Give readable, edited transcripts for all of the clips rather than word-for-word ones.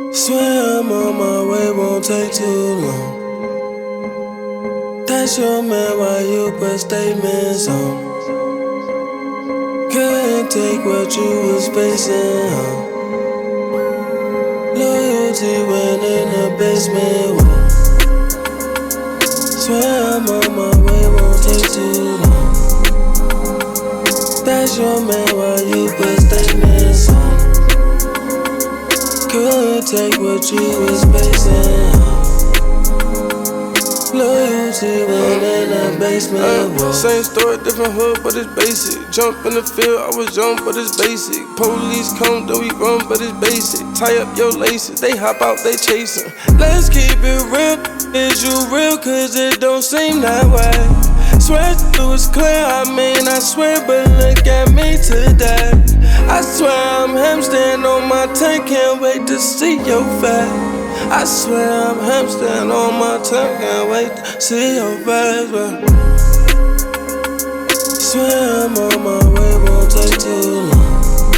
Swear I'm on my way, won't take too long. That's your man, why you put statements on? Couldn't take what you was facing, huh? Loyalty went in the basement, whoa. Swear I'm on my way, won't take too long. That's your man, why you put statements on? Couldn't take what you was facing, huh? Loyalty went in the basement, whoa. Same story, different hood, but it's basic. Jump in the field, I was young, but it's basic. Police come, then we run, but it's basic. Tie up your laces, they hop out, they chasing. Let's keep it real, is you real? Cause it don't seem that way. Swear it was clear, I mean I swear, but look at me today. I swear I'm hamstring on my tongue, can't wait to see your face. I swear I'm hamstring on my tongue, can't wait to see your face. Swear I'm on my way, won't take too long.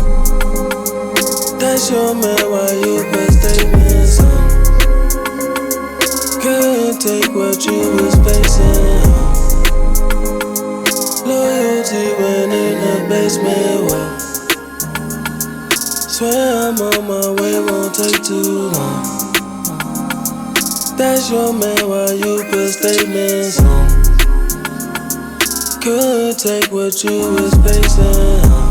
That's your man, why you put statements on? Couldn't take what you was facing, huh? Loyalty went in the basement, whoa. Swear I'm on my way, won't take too long. That's your man, why you put statements on? Couldn't take what you was facing, huh?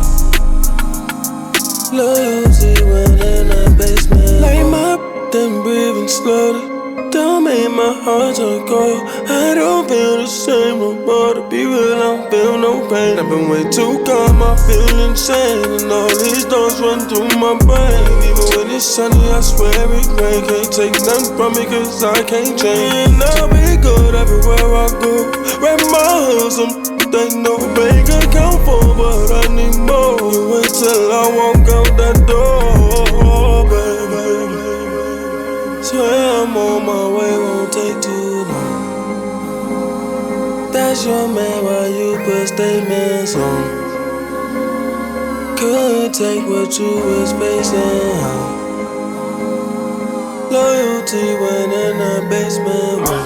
Loyalty went in the basement. Like my then breathing slowly. Don't make my heart so cold. I don't feel the same no more. To be real, I don't feel no pain. I've been way too calm, I feel insane. And all these thoughts run through my brain. Even when it's sunny, I swear it rain. Can't take nothing from me cause I can't change. And I'll be good everywhere I go. Wrap my hood, some they no bank account for, but I need more. You wait till I walk out that door, baby. Swear I'm on my way, won't take too long. That's your man, why you put statements on? Couldn't take what you was facing, huh? Loyalty went in the basement, whoa.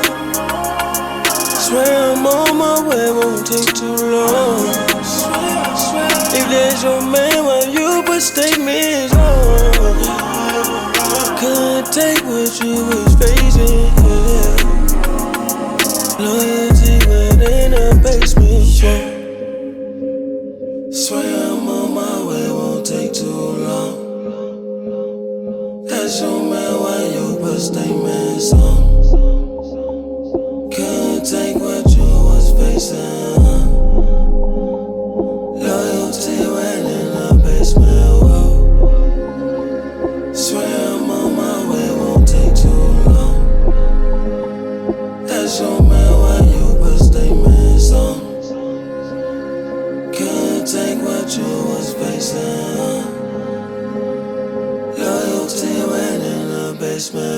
Swear I'm on my way, won't take too long. If that's your man, why you put statements on? Couldn't take what you was facing, yeah. Loyalty went in the basement, yeah. Swear I'm on my way, won't take too long. That's your man, why you put statements on? Couldn't take what you was facing, huh? Loyalty went in the basement, whoa. Swear I'm on my way, won't take too long. That's your man, why you put statements on? Couldn't take what you was facing, huh? Loyalty went in the basement.